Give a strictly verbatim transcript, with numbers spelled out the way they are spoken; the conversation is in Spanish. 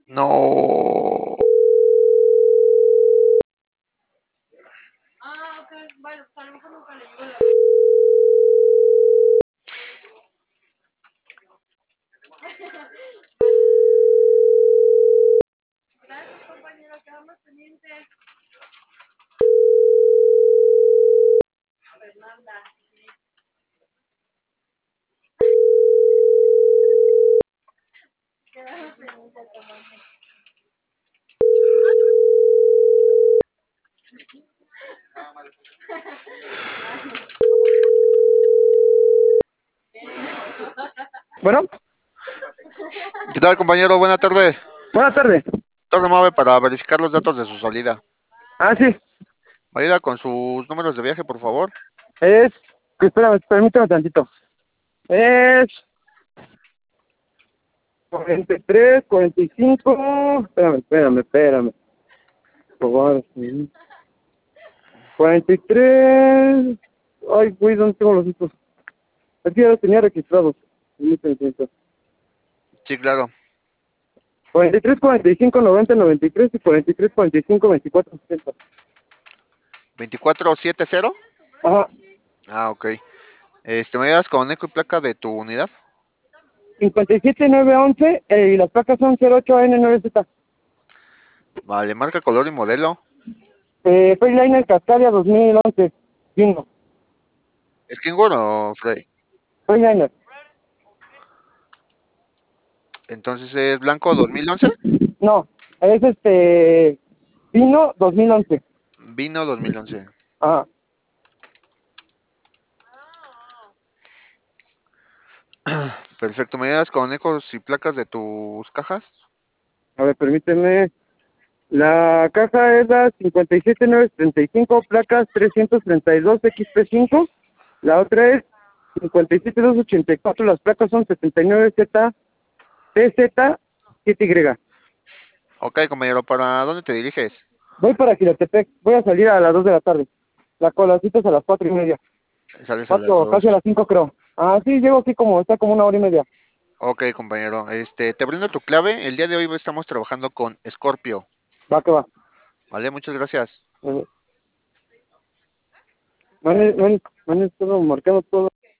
No. Ah, ok. Bueno, pues a lo mejor nunca le llegó la... Gracias, compañero, quedamos pendientes. Fernanda. Quedamos pendientes, compañero. Bueno, ¿Qué tal, compañero? Buena tarde. buenas tardes. Torre Mave para verificar los datos de su salida. Ah, sí, ¿Me ayuda con sus números de viaje, por favor? es... Espérame, permítame tantito. Es cuarenta y tres, cuarenta y cinco... Espérame, espérame, espérame. Por favor, sí. cuarenta y tres... Ay, güey, ¿dónde tengo los datos? Aquí ya los tenía registrados. Permíteme tantito. Sí, claro. cuarenta y tres, cuarenta y cinco, noventa, noventa y tres y cuarenta y tres, cuarenta y cinco, veinticuatro, sesenta. veinticuatro setenta. Ajá, Ah, ok. Este, ¿me ayudas con eco y placa de tu unidad? cincuenta y siete, nueve once eh, y las placas son cero ocho N nueve Z. Vale, marca, color y modelo. Eh, Freeliner Cascadia dos mil once. Bingo. ¿Es Kenworth o Frey? Freeliner. Entonces es blanco dos mil once. No, es este... Vino dos mil once. Vino dos mil once. Ajá. Perfecto, ¿me ayudas con ecos y placas de tus cajas? A ver, permíteme. La caja es la cincuenta y siete nueve treinta y cinco, placas trescientos treinta y dos X P cinco. La otra es cincuenta y siete doscientos ochenta y cuatro, las placas son setenta y nueve Z T Z siete Y. Ok, compañero, ¿para dónde te diriges? Voy para Quilotepec, voy a salir a las dos de la tarde. La cola cita es a las cuatro y media. Sales a las Cuatro, casi a dos. las cinco creo. Ah, sí, llego aquí como, está como una hora y media. Ok, compañero. Este, te brindo tu clave. El día de hoy estamos trabajando con Scorpio. Va que va. Vale, muchas gracias. Eh, Me han, me han- me han estado marcando todo.